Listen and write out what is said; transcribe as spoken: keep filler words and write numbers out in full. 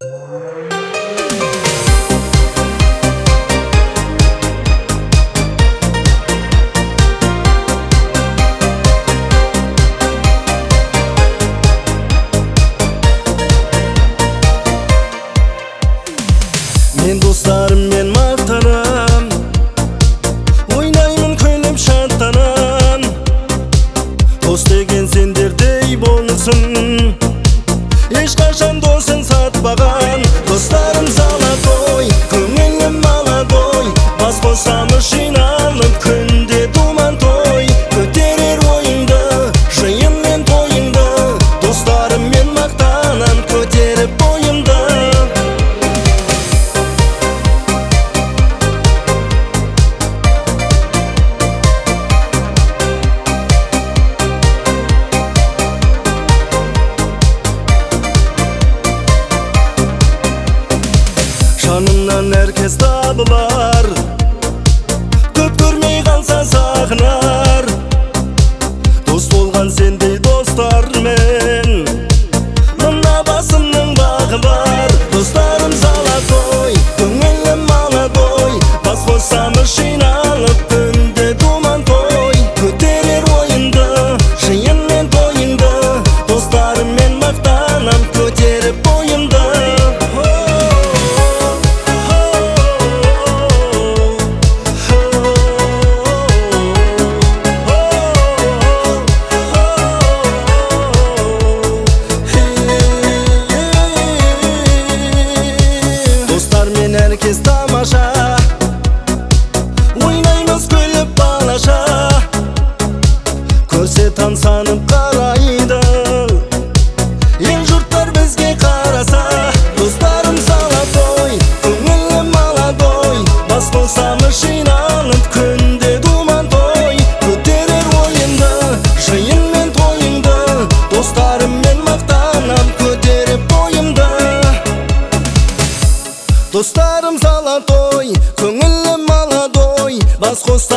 Men dostlarımмен maqtanam, oynayman kuylab şadlanam. Dost degen senderdey bolsun, hech qachon do'stin satmagan. Dostlarım sala to'y, ko'nglim maladoy, bas qo'samiz qiynalib kunde tuman to'y. Ko'terer o'yingda, shiyin to'yingda, dostlarımmen maqtanam, ko'terib bo'yimda. Жанымнан herkes табылар, көп көрмей қалса сағынар. Дос болған сендей достармен, мына басымның бағы бар. Достарым сала той, көңілім маладой, бас қосамыз жиналып күнде думан той. Көтерер ойынды, жиынмен тойыңды, достарыммен мақтанам, көтеріп бойымды. Herkes tamaşa, oynaymiz күліп балаша. Көрсе тамсанып қарайды, ел жұрттар бізге қараса. Достарым сала той, көңілім маладой, бас қосамыз жиналып күнде думан той. Көтерер ойынды, жиынмен тойыңды, достарыммен мақтанам, көтеріп бойымды. Dostlarım sala toy, көңілім маладой, бас қоса